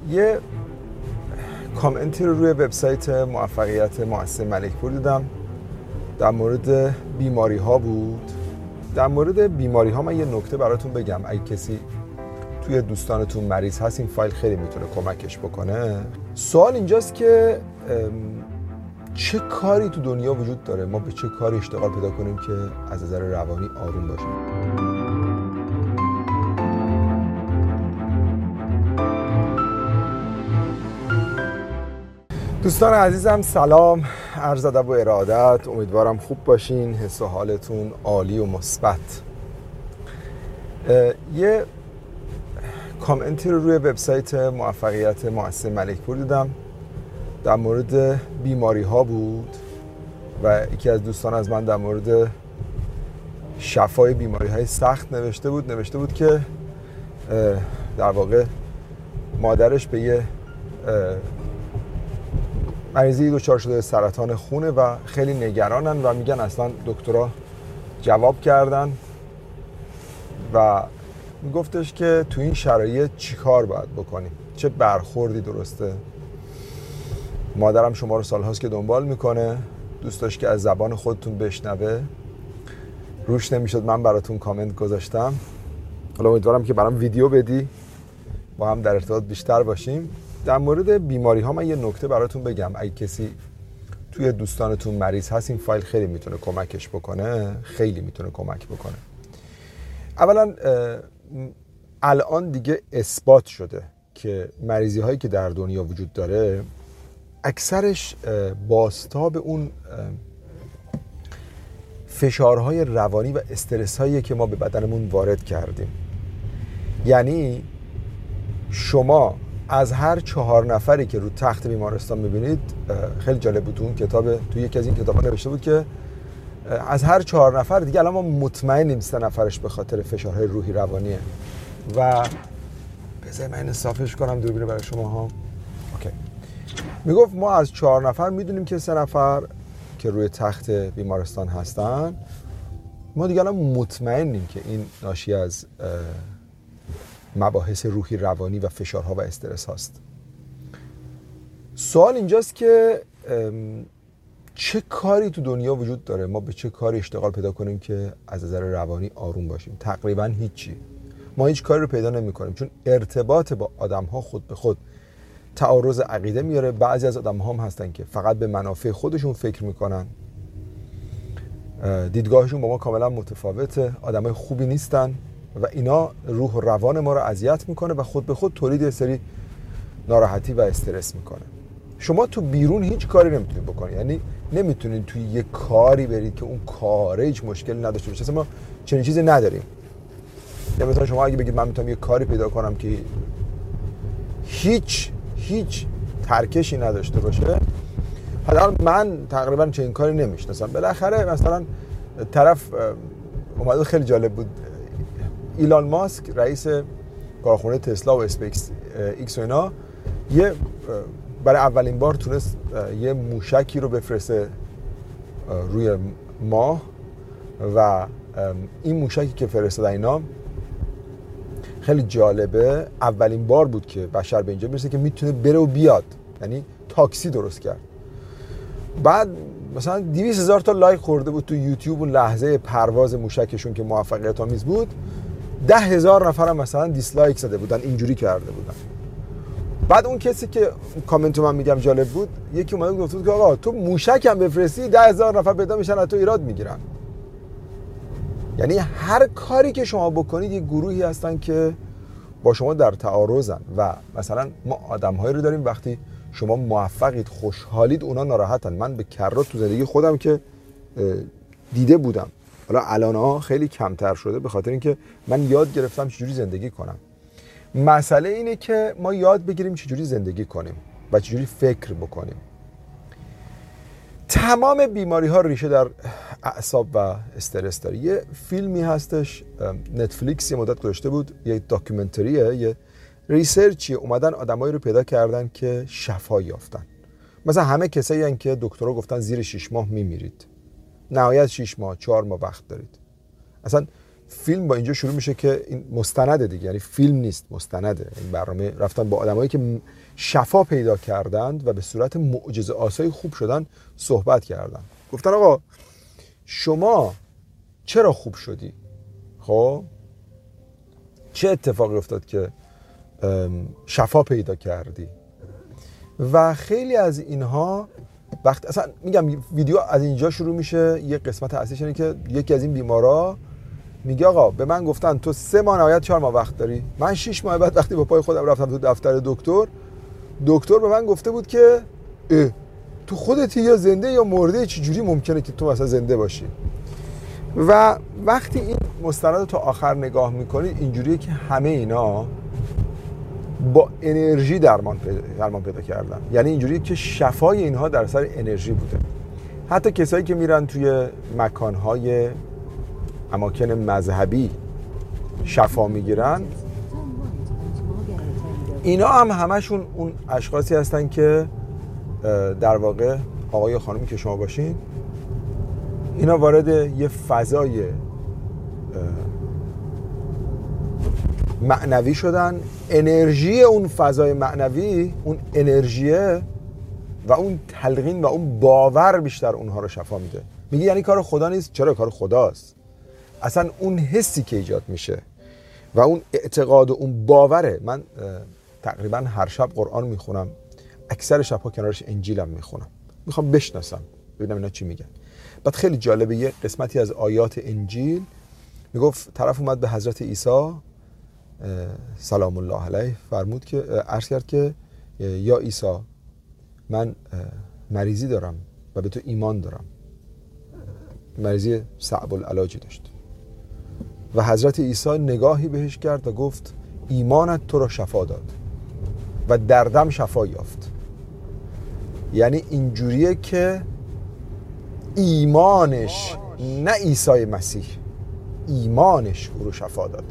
یه کامنتی رو روی وبسایت موفقیت مؤسسه ملک‌پور دیدم در مورد بیماری ها بود. در مورد بیماری ها من یه نکته براتون بگم، اگه کسی توی دوستانتون مریض هست این فایل خیلی میتونه کمکش بکنه. سوال اینجاست که چه کاری تو دنیا وجود داره ما به چه کاری اشتغال پیدا کنیم که از نظر روانی آروم باشیم. دوستان عزیزم سلام، عرض ادب و ارادت. امیدوارم خوب باشین، حس و حالتون عالی و مثبت. یه کامنتی رو روی وبسایت موفقیت مؤسسه ملک‌پور دیدم در مورد بیماری ها بود و یکی از دوستان از من در مورد شفای بیماری های سخت نوشته بود که در واقع مادرش به یه مریضی دچار شده سرطان خونه و خیلی نگرانن و میگن اصلا دکترها جواب کردن و میگفتش که تو این شرایط چی کار باید بکنیم، چه برخوردی درسته. مادرم شما رو سالهاست که دنبال میکنه، دوست داشت که از زبان خودتون بشنوه، روش نمیشد من براتون کامنت گذاشتم. حالا امیدوارم که برام ویدیو بدی با هم در ارتباط بیشتر باشیم. در مورد بیماری ها من یه نکته براتون بگم، اگه کسی توی دوستانتون مریض هست این فایل خیلی میتونه کمکش بکنه، خیلی میتونه کمک بکنه. اولا الان دیگه اثبات شده که مریضی هایی که در دنیا وجود داره اکثرش بازتاب اون فشارهای روانی و استرس هایی که ما به بدنمون وارد کردیم. یعنی شما از هر 4 نفری که رو تخت بیمارستان میبینید، خیلی جالب بود اون کتاب، تو یکی از این کتابا نوشته بود که از هر 4 نفر دیگه الان ما مطمئنیم 3 نفرش به خاطر فشارهای روحی روانیه. و بذار من اینو صافش کنم دوربین برای شما ها. اوکی. میگفت ما از 4 نفر میدونیم که 3 نفر که روی تخت بیمارستان هستن ما دیگه الان مطمئنیم که این ناشی از مباحث روحی روانی و فشارها و استرس هاست. سوال اینجاست که چه کاری تو دنیا وجود داره ما به چه کاری اشتغال پیدا کنیم که از نظر روانی آروم باشیم؟ تقریبا هیچی. ما هیچ کاری رو پیدا نمی کنیم، چون ارتباط با آدم ها خود به خود تعارض عقیده میاره. بعضی از آدم ها هم هستن که فقط به منافع خودشون فکر میکنن، دیدگاهشون با ما کاملا متفاوته، آدمای خوبی نیستن و اینا روح و روان ما رو اذیت میکنه و خود به خود تولید یه سری ناراحتی و استرس میکنه. شما تو بیرون هیچ کاری نمیتونید بکنید، یعنی نمیتونید توی یه کاری برید که اون کاره هیچ مشکلی نداشته باشه. اصلا ما چنین چیزی نداریم. یا مثلا شما اگه بگید من میتونم یه کاری پیدا کنم که هیچ ترکشی نداشته باشه، حالا من تقریبا چنین کاری نمیشناسم. بالاخره مثلا طرف اومد، خیلی جالب بود، ایلان ماسک رئیس کارخونه تسلا و اسپیس ایکس و اینا برای اولین بار تونست یه موشکی رو بفرسته روی ماه و این موشکی که فرستادن اینا خیلی جالبه، اولین بار بود که بشر به اینجا میرسه که میتونه بره و بیاد، یعنی تاکسی درست کرد. بعد مثلا 200,000 تا لایک خورده بود تو یوتیوب اون لحظه پرواز موشکشون که موفقیت آمیز بود. 10,000 نفر هم مثلا دیسلایک زده بودن، اینجوری کرده بودن. بعد اون کسی که کامنت من میگم جالب بود، یکی اومد گفت که آقا تو موشک هم بفرستی 10,000 نفر پیدا میشن از تو ایراد میگیرن. یعنی هر کاری که شما بکنید یه گروهی هستن که با شما در تعارضن و مثلا ما آدم‌هایی رو داریم وقتی شما موفقید خوشحالید اونا ناراحتن. من به کرات تو زندگی خودم که دیده بودم، حالا الان خیلی کمتر شده به خاطر اینکه من یاد گرفتم چجوری زندگی کنم. مسئله اینه که ما یاد بگیریم چجوری زندگی کنیم و چجوری فکر بکنیم. تمام بیماری ها ریشه در اعصاب و استرس داره. یه فیلمی هستش نتفلیکس یه مدت گذاشته بود، یه داکیومنتریه، یه ریسرچیه، اومدن آدمایی رو پیدا کردن که شفا یافتن. مثلا همه کسایی هستن که دکترها گفتن زیر 6 ماه میمیرید، نهایت 6 ماه 4 ماه وقت دارید. اصلا فیلم با اینجا شروع میشه که این مستنده دیگه، یعنی فیلم نیست، مستنده. این برنامه رفتن با آدمایی که شفا پیدا کردند و به صورت معجزه آسای خوب شدن صحبت کردن. گفتن آقا شما چرا خوب شدی؟ خب چه اتفاقی افتاد که شفا پیدا کردی؟ و خیلی از اینها وقت اصلا میگم ویدیو از اینجا شروع میشه. یه قسمت اصلیش اینه که یکی از این بیمارا میگه آقا به من گفتن تو 3 ماه نهایت 4 ماه وقت داری. من 6 ماه بعد وقتی با پای خودم رفتم تو دفتر دکتر به من گفته بود که تو خودتی یا زنده یا مرده، چجوری ممکنه که تو مثلا زنده باشی؟ و وقتی این مستند رو تا آخر نگاه میکنید اینجوریه که همه اینا با انرژی درمان پیدا کردن. یعنی اینجوریه که شفای اینها در اثر انرژی بوده. حتی کسایی که میرن توی مکانهای اماکن مذهبی شفا میگیرن، اینا هم همشون اون اشخاصی هستن که در واقع آقای یا خانمی که شما باشین، اینا وارد یه فضای معنوی شدن. انرژی اون فضای معنوی، اون انرژیه و اون تلقین و اون باور بیشتر اونها رو شفا میده. میگه یعنی کار خدا نیست؟ چرا کار خداست. اصلا اون حسی که ایجاد میشه و اون اعتقاد و اون باوره. من تقریبا هر شب قرآن میخونم، اکثر شبها کنارش انجیلم میخونم، میخوام بشناسم ببینم اینا چی میگن. بعد خیلی جالبه یه قسمتی از آیات انجیل میگفت طرف اومد به حضرت عیسی سلام الله علیه فرمود که عرض کرد که یا عیسی من مریضی دارم و به تو ایمان دارم. مریضی صعب العلاجی داشت و حضرت عیسی نگاهی بهش کرد و گفت ایمانت تو را شفا داد و دردم شفا یافت. یعنی اینجوریه که ایمانش، نه عیسی مسیح، ایمانش او رو شفا داد.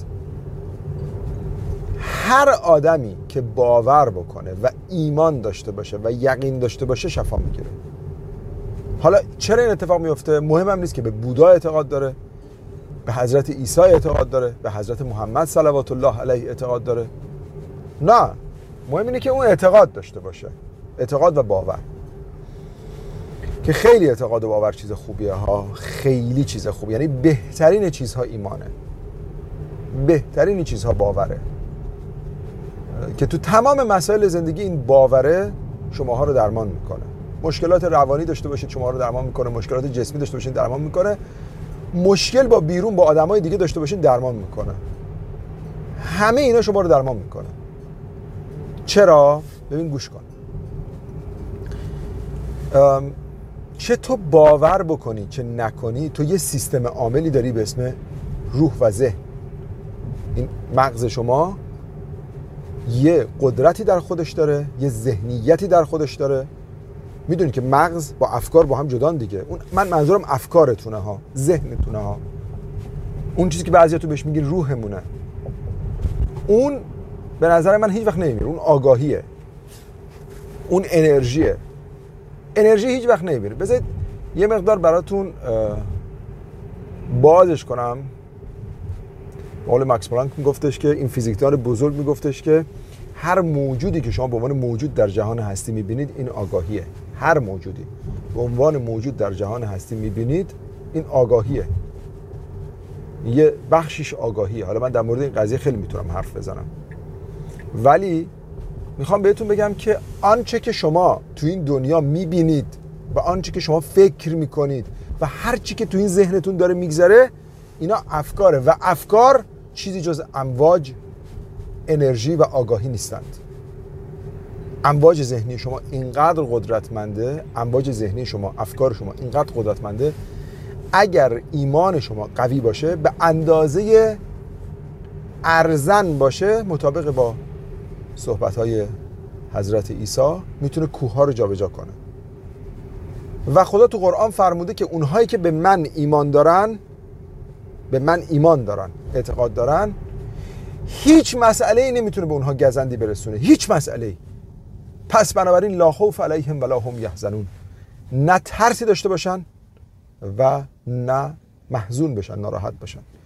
هر آدمی که باور بکنه و ایمان داشته باشه و یقین داشته باشه شفا میگیره. حالا چرا این اتفاق میفته؟ مهم هم نیست که به بودا اعتقاد داره، به حضرت عیسی اعتقاد داره، به حضرت محمد صلوات الله علیه اعتقاد داره. نه، مهم اینه که اون اعتقاد داشته باشه. اعتقاد و باور، که خیلی اعتقاد و باور چیز خوبیه ها، خیلی چیز خوبیه. یعنی بهترین چیزها ایمانه، بهترین چیزها باوره، که تو تمام مسائل زندگی این باوره شماها رو درمان میکنه. مشکلات روانی داشته باشید شما رو درمان میکنه، مشکلات جسمی داشته باشید درمان میکنه، مشکل با بیرون با آدمای دیگه داشته باشید درمان میکنه. همه اینا شما رو درمان میکنه. چرا؟ ببین گوش کن. چه تو باور بکنی چه نکنی، تو یه سیستم عاملی داری به اسم روح و ذهن. این مغز شما یه قدرتی در خودش داره، یه ذهنیتی در خودش داره. میدونی که مغز با افکار با هم جدان دیگه. اون من منظورم افکارتونه ها، ذهنتونه ها. اون چیزی که بعضیا تو بهش میگین روحمونه، اون به نظر من هیچ وقت نمیره. اون آگاهیه، اون انرژیه. انرژی هیچ وقت نمیره. بذارید یه مقدار براتون بازش کنم. قول ماکس پلانک میگفتش که این فیزیکدان بزرگ میگفتش که هر موجودی که شما به عنوان موجود در جهان هستی میبینید این آگاهیه. هر موجودی به عنوان موجود در جهان هستی میبینید این آگاهیه، یه بخشش آگاهیه. حالا من در مورد این قضیه خیلی میتونم حرف بزنم، ولی میخوام بهتون بگم که آنچه که شما تو این دنیا میبینید و آنچه که شما فکر میکنید و هر چی که تو این ذهنتون داره میگذره، اینا افکاره و افکار چیزی جز امواج انرژی و آگاهی نیستند. امواج ذهنی شما اینقدر قدرتمنده، امواج ذهنی شما، افکار شما اینقدر قدرتمنده، اگر ایمان شما قوی باشه، به اندازه ارزن باشه، مطابق با صحبت‌های حضرت عیسی میتونه کوه‌ها رو جابجا کنه. و خدا تو قرآن فرموده که اونهایی که به من ایمان دارن، به من ایمان دارن، اعتقاد دارن، هیچ مسئله‌ای نمیتونه به اونها گزندی برسونه، هیچ مسئله‌ای. پس بنابراین لا خوف علیهم ولا هم یحزنون، نه ترسی داشته باشن و نه محزون بشن، ناراحت باشن.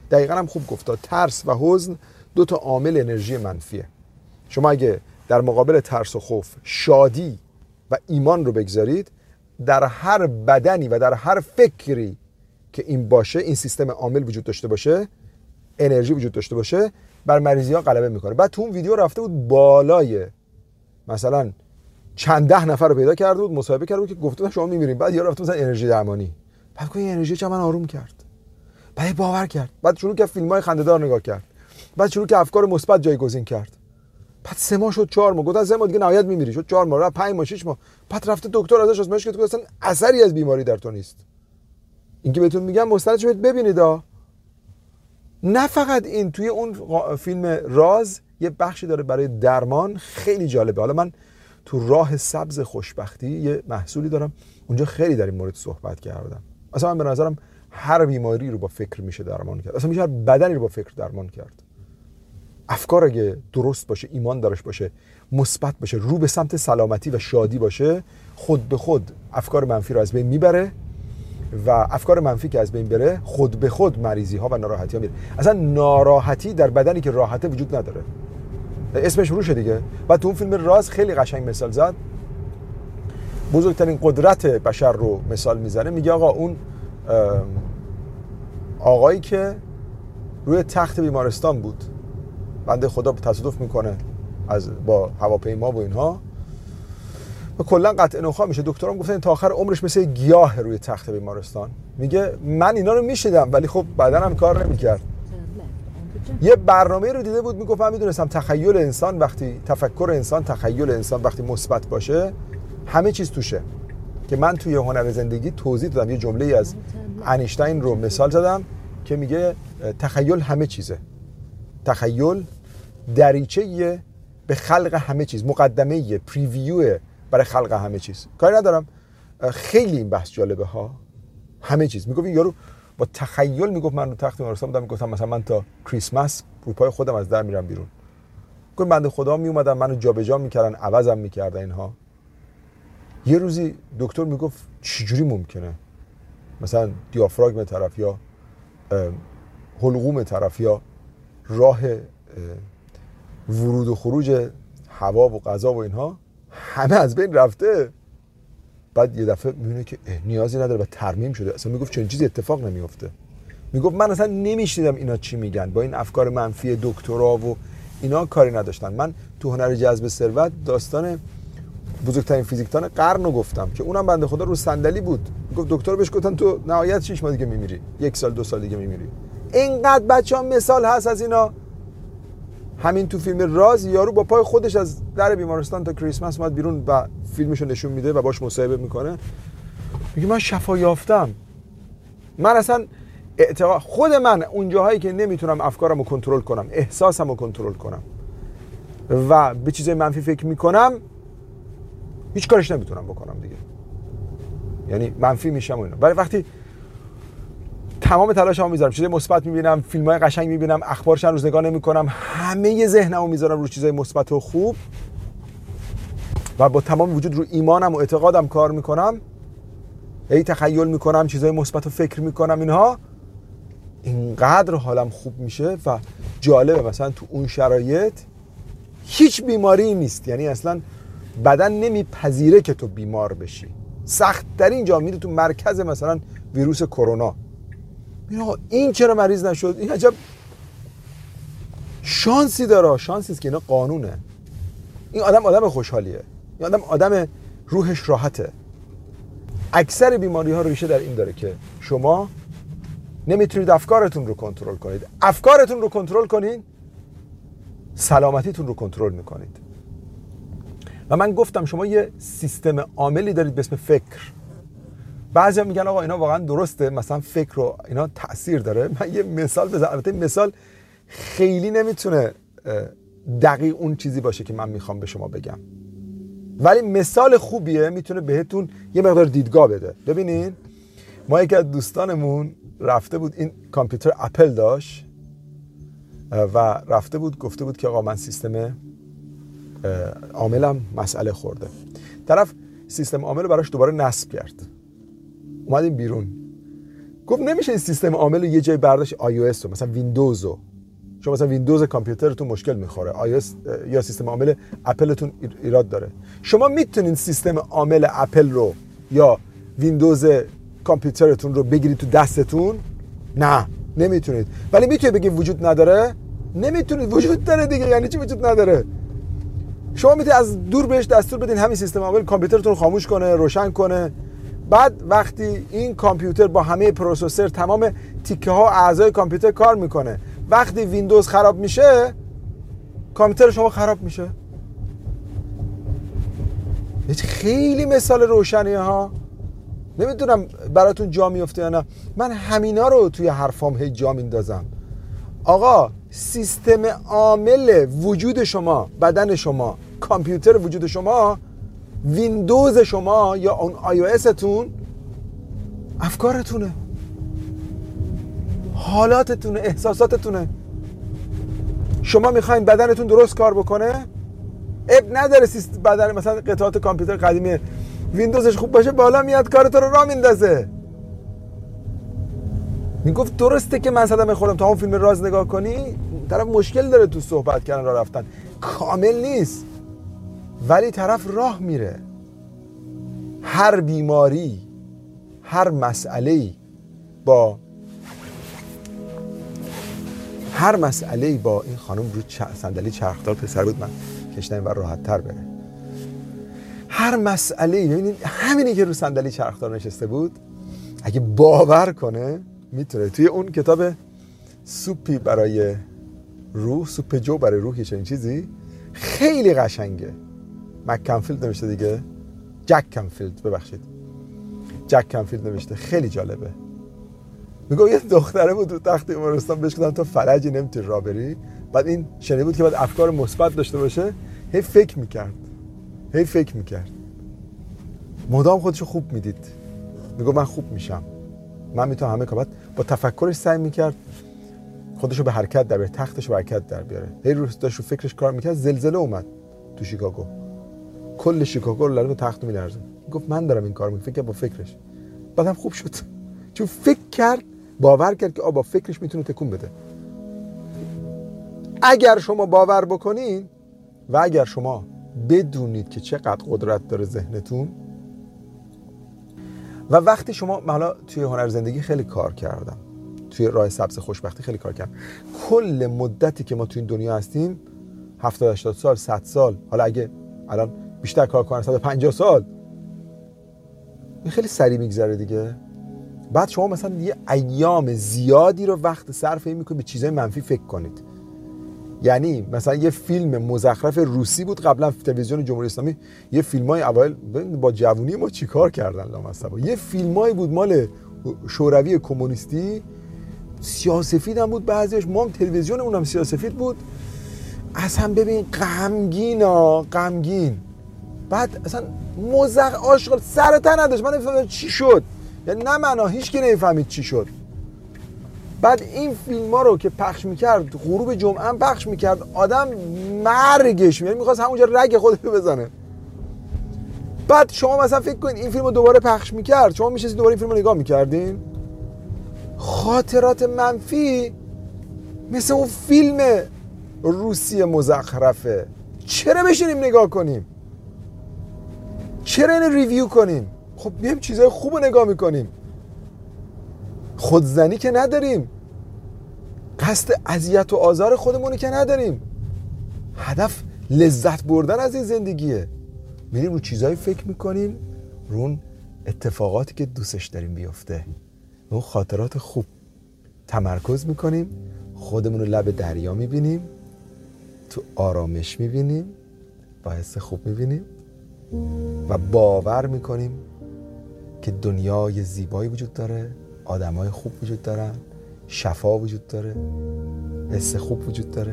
دقیقاً هم خوب گفت. ترس و حزن 2 تا عامل انرژی منفیه. شما اگه در مقابل ترس و خوف شادی و ایمان رو بگذارید، در هر بدنی و در هر فکری که این باشه، این سیستم عامل وجود داشته باشه، انرژی وجود داشته باشه، بر مریضی ها غلبه میکنه. بعد تو اون ویدیو رفته بود بالای مثلا چند ده نفر رو پیدا کرده بود، مصاحبه کرده بود که گفته بود شما میمیرین. بعد یارو رفته مثلا انرژی درمانی، بعد این انرژی چه من آروم کرد، بعد باور کرد، بعد شروع کرد فیلم‌های خنده‌دار نگاه کرد، بعد شروع کرد افکار مثبت جایگزین کرد. بعد 3 ماه شد 4 ماه، گفتن 3 ماه دیگه نهایت میمیری، شد 4 ماه، 5 ماه، 6 ماه. بعد رفته دکتر ازش آزمایش کرد، اصلا اثری از بیماری در تو نیست. این که بهتون میگم مستندش ببینید نه فقط این. توی اون فیلم راز یه بخشی داره برای درمان، خیلی جالبه. حالا من تو راه سبز خوشبختی یه محصولی دارم، اونجا خیلی در این مورد صحبت کردم. اصلا من به نظرم هر بیماری رو با فکر میشه درمان کرد، اصلا میشه هر بدنی رو با فکر درمان کرد. افکار اگه درست باشه، ایمان دارش باشه، مثبت باشه، رو به سمت سلامتی و شادی باشه، خود به خود افکار منفی رو از بین میبره و افکار منفی که از بین بره، خود به خود مریضی ها و ناراحتی ها میره. اصلا ناراحتی در بدنی که راحته وجود نداره، اسمش روشه دیگه. بعد تو اون فیلم راز خیلی قشنگ مثال زد، بزرگترین قدرت بشر رو مثال میزنه. میگه آقا اون آقایی که روی تخت بیمارستان بود، بنده خدا تصادف میکنه با هواپیما و اینها و کلا قطع نخاع میشه. دکترام گفتن تا آخر عمرش مثل گیاه روی تخت بیمارستان. میگه من اینا رو میشیدم ولی خب بدنم کار نمیکرد. یه برنامه رو دیده بود، میگفت من میدونستم تخیل انسان وقتی، تفکر انسان، تخیل انسان وقتی مثبت باشه همه چیز توشه. که من توی هنر زندگی توضیح دادم، یه جمله‌ای از انیشتین رو مثال زدم که میگه تخیل همه چیزه. تخیل دریچه‌ایه به خلق همه چیز، مقدمه‌ایه، پریویو برای خلق همه چیز. کاری ندارم، خیلی این بحث جالبه ها. همه چیز میگفت این یارو با تخیل میگفت من رو تخت بیمارستان بودم، میگفتم مثلا من تا کریسمس رو پای خودم از در میرم بیرون. گفت بنده خدا میومدن منو جابجا میکردن، عوضم میکردن اینها. یه روزی دکتر میگفت چجوری ممکنه مثلا دیافراگم طرف یا حلقوم طرف یا راه ورود و خروج هوا و غذا و اینها همه از بین رفته. بعد یه دفعه میبینه که نیازی نداره و ترمیم شده. اصلا میگفت چنین چیزی اتفاق نمیفته. میگفت من اصلا نمیشنیدم اینا چی میگن، با این افکار منفی دکترا و اینا کاری نداشتن. من تو هنر جذب ثروت داستان بزرگترین فیزیکدان قرن رو گفتم که اونم بنده خدا رو صندلی بود. میگفت دکتر بهش گفتن تو نهایت 6 ماه دیگه میمیری، 1 سال 2 سال دیگه میمیری. اینقدر بچه‌ها مثال هست از اینا. همین تو فیلم راز یارو با پای خودش از در بیمارستان تا کریسمس اومد بیرون و فیلمشو نشون میده و باش مصاحبه میکنه. میگه من شفا یافتم. من اصلا اعتقاد خود من اون جاهایی که نمیتونم افکارمو کنترل کنم، احساسمو کنترل کنم و به چیزای منفی فکر میکنم، هیچ کارش نمیتونم بکنم دیگه. یعنی منفی میشم و اینا. ولی وقتی تمام تلاشمو میذارم، چیزای مثبت میبینم، فیلمای قشنگ میبینم، اخبار چند روز نگاه نمیکنم، همه ذهنمو میذارم رو چیزای مثبت و خوب و با تمام وجود رو ایمانم و اعتقادم کار میکنم، تخیل میکنم، چیزای مثبت رو فکر میکنم، اینها اینقدر حالم خوب میشه و جالبه. مثلا تو اون شرایط هیچ بیماری نیست، یعنی اصلا بدن نمیپذیره که تو بیمار بشی. سخت ترین جا میره تو مرکز مثلا ویروس کرونا، این چرا مریض نشد؟ این عجب شانسی داره. شانسی است که اینا قانونه. این آدم خوشحالیه، این آدم روحش راحته. اکثر بیماری ها ریشه در این داره که شما نمیتونید افکارتون رو کنترل کنید. افکارتون رو کنترل کنید، سلامتیتون رو کنترل میکنید. و من گفتم شما یه سیستم عاملی دارید به اسم فکر. بعضیا میگن آقا اینا واقعا درسته، مثلا فکر رو اینا تأثیر داره. من یه مثال بزنم، البته مثال خیلی نمیتونه دقیق اون چیزی باشه که من میخوام به شما بگم، ولی مثال خوبیه، میتونه بهتون یه مقدار دیدگاه بده. ببینین ما یکی از دوستانمون رفته بود، این کامپیوتر اپل داشت و رفته بود گفته بود که آقا من سیستم عاملم مسئله خورده. طرف سیستم عامل رو براش دوباره نصب کرد. اومدیم بیرون، گفت نمیشه این سیستم عامل رو یه جای برداشت iOS رو، مثلا ویندوز رو، شما مثلا ویندوز کامپیوترتون مشکل میخوره، iOS یا سیستم عامل اپلتون ایراد داره، شما میتونین سیستم عامل اپل رو یا ویندوز کامپیوترتون رو بگیرید تو دستتون؟ نه نمیتونید. ولی میتونید بگید وجود نداره؟ نمیتونید. وجود داره دیگه. یعنی چی وجود نداره؟ شما میتونید از دور بهش دستور بدین همین سیستم عامل کامپیوترتون رو خاموش کنه، روشن کنه. بعد وقتی این کامپیوتر با همه پروسسور تمام تیکه ها اعضای کامپیوتر کار میکنه، وقتی ویندوز خراب میشه کامپیوتر شما خراب میشه. خیلی مثال روشنیه ها. نمیدونم براتون جا میفته یا نه. من همینا رو توی حرفام هی جا میندازم. آقا سیستم عامل وجود شما، بدن شما، کامپیوتر وجود شما، ویندوز شما یا اون iOS تون افکارتونه، حالاتتونه، احساساتتونه. شما میخواین بدنتون درست کار بکنه؟ اب نداره بدن مثلا قطعات کامپیوتر قدیمی ویندوزش خوب باشه بالا میاد کارتون رو راه میندازه. میگفت درسته که من صدمه خوردم تا اون فیلم راز نگاه کنی، طرف مشکل داره تو صحبت کردن راه رفتن، کامل نیست، ولی طرف راه میره. هر بیماری، هر مسئله‌ای با این خانم رو صندلی چرخدار پسر بود، من کشیدم و راحت تر بره. هر مسئله‌ای، ببینید همینی که رو صندلی چرخدار نشسته بود اگه باور کنه میتونه توی اون کتاب سوپی برای روح، سوپ جو برای روح، چنین چیزی خیلی قشنگه، مک‌کنفیلد نوشته دیگه، جک کنفیلد نوشته، خیلی جالبه. میگه یه دختره بود رو تخت بیمارستان، بهش گفتن تو فلجی نمیتونی راه بری، بعد این شنیده بود که باید افکار مثبت داشته باشه، هی فکر میکرد مدام خودشو خوب میدید، میگه من خوب میشم، من میتونم همه کار. با تفکرش سعی میکرد خودشو به حرکت در بیاره، تختشو به حرکت در بیاره. هی روز داشت رو فکرش کار میکرد، زلزله اومد تو شیکاگو، کل شیکاگو رو لرزون، تختو میلرزون. گفت من دارم این کار میکنم، فکر با فکرش، بعدم خوب شد چون فکر کرد، باور کرد که با فکرش میتونه تکون بده. اگر شما باور بکنین و اگر شما بدونید که چقدر قدرت داره ذهنتون، و وقتی شما، من حالا توی هنر زندگی خیلی کار کردم، توی راه سبز خوشبختی خیلی کار کردم، کل مدتی که ما توی این دنیا هستیم 70-80 سال، 100 سال، حالا اگه الان بیشتر کار کنن 150 سال، این خیلی سریع میگذره دیگه. بعد شما مثلا یه ایام زیادی رو وقت صرف این میکنید به چیزای منفی فکر کنید. یعنی مثلا یه فیلم مزخرف روسی بود قبلا تلویزیون جمهوری اسلامی، یه فیلمای اوایل با جوونی ما چیکار کردن لامصب، یه فیلمایی بود مال شوروی کمونیستی، سیاه‌سفید هم بود بعضیش، ما هم تلویزیون اونم سیاه‌سفید بود، اصلا ببین غمگین. بعد اصلا آشغال سر تا نداشت، من نمی‌فهمیدم چی شد، یعنی نه معنا، هیچ کی نمی‌فهمید چی شد. بعد این فیلم ها رو که پخش میکرد، غروب جمعه هم پخش میکرد، آدم مرگش میاد، میخواست همونجا رگ خودش رو بزنه. بعد شما مثلا فکر کنید این فیلم رو دوباره پخش میکرد، شما میشستید دوباره این فیلم رو نگاه میکردین. خاطرات منفی مثل اون فیلم روسی مزخرفه، چرا بشینیم نگاه کنیم؟ چرا اینو ریویو کنیم؟ خب بیایم چیزای خوب رو نگاه میکنیم. خودزنی که نداریم، قصد اذیت و آزار خودمونی که نداریم، هدف لذت بردن از این زندگیه. میریم رو چیزایی فکر میکنیم، رو اون اتفاقاتی که دوستش داریم بیفته، رو اون خاطرات خوب تمرکز میکنیم، خودمون رو لب دریا میبینیم، تو آرامش میبینیم، با حس خوب میبینیم و باور میکنیم که دنیای زیبایی وجود داره، آدمای خوب وجود دارن، شفا وجود داره، حس خوب وجود داره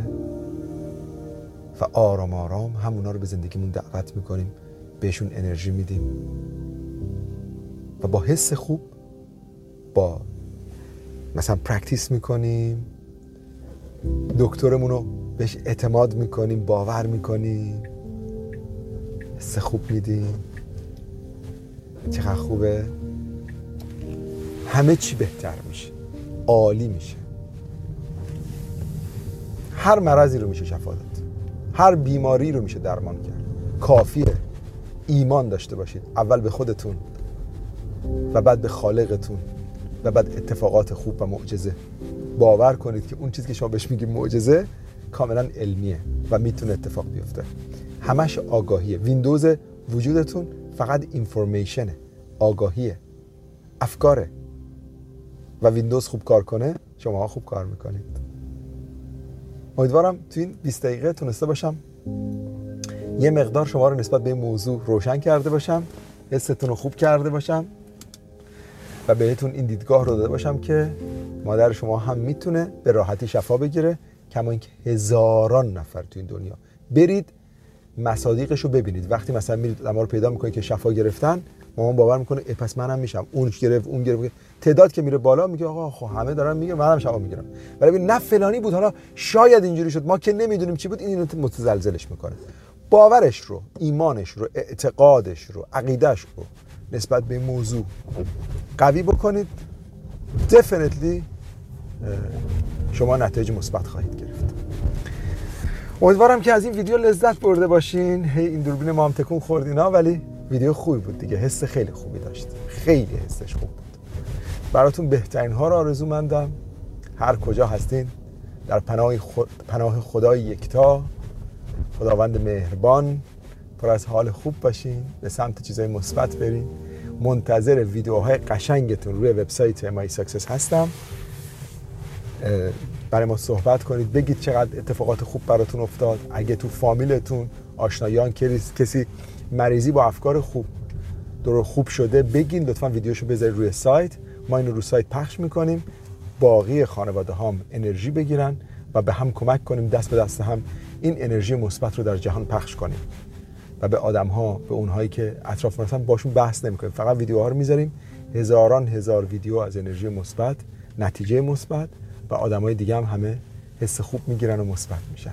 و آرام آرام همونا رو به زندگیمون دعوت میکنیم، بهشون انرژی میدیم و با حس خوب، با مثلا پرکتیس میکنیم، دکترمون رو بهش اعتماد میکنیم، باور میکنیم، حس خوب میدیم. چقدر خوبه. همه چی بهتر میشه، عالی میشه. هر مرضی رو میشه شفا داد، هر بیماری رو میشه درمان کرد. کافیه ایمان داشته باشید، اول به خودتون و بعد به خالقتون و بعد اتفاقات خوب و معجزه. باور کنید که اون چیزی که شما بهش میگید معجزه کاملا علمیه و میتونه اتفاق بیفته. همش آگاهیه. ویندوز وجودتون فقط اینفورمیشنه، آگاهیه، افکاره. و ویندوز خوب کار کنه، شما خوب کار میکنید. امیدوارم تو این 20 دقیقه تونسته باشم یه مقدار شما رو نسبت به این موضوع روشن کرده باشم، حستون رو خوب کرده باشم و بهتون این دیدگاه رو داده باشم که مادر شما هم میتونه به راحتی شفا بگیره، کما اینکه هزاران نفر تو این دنیا. برید مصادیقش رو ببینید. وقتی مثلا میرید آدم‌ها رو پیدا میکنید که شفا گرفتن، مامان باور میکنه پس منم میشم. اون گرفت، اون گرفت، تعداد که میره بالا میگه آقا خب همه دارن میگن منم شفا میگیرم. ولی ببین نه فلانی بود، حالا شاید اینجوری شد، ما که نمیدونیم چی بود. این متزلزلش میکنه. باورش رو، ایمانش رو، اعتقادش رو، عقیدهش رو نسبت به این موضوع قوی بکنید. definitely شما نتایج مثبت خواهید گرفت. امیدوارم که از این ویدیو لذت برده باشین. هی این دوربین ما هم تکون خورد اینا، ولی ویدیو خوبی بود دیگه. حس خیلی خوبی داشت، خیلی حسش خوب بود. براتون بهترین ها رو آرزو مندم. هر کجا هستین در پناه خدای یکتا، خداوند مهربان، پر از حال خوب باشین، به سمت چیزای مثبت برین. منتظر ویدیوهای قشنگتون روی وبسایت My Success هستم. برای ما صحبت کنید، بگید چقدر اتفاقات خوب براتون افتاد. اگه تو فامیلتون، آشنایان کسی مریضی با افکار خوب شده، بگین لطفاً ویدیوشو بذارید روی سایت. ما اینو رو سایت پخش میکنیم، باقی خانواده هم انرژی بگیرن و به هم کمک کنیم، دست به دست هم این انرژی مثبت رو در جهان پخش کنیم و به آدم‌ها، به اونهایی که اطراف ما هستن باشون بحث نمی‌کنیم، فقط ویدیوها رو میذاریم. هزار ویدیو از انرژی مثبت، نتیجه مثبت و آدمای دیگه هم همه حس خوب میگیرن و مثبت میشن.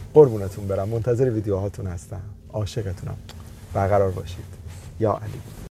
قربونتون برم، منتظر ویدیوهاتون هستم. عاشقتونم. برقرار باشید. یا علی.